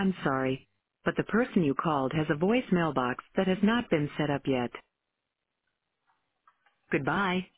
I'm sorry, but the person you called has a voicemail box that has not been set up yet. Goodbye.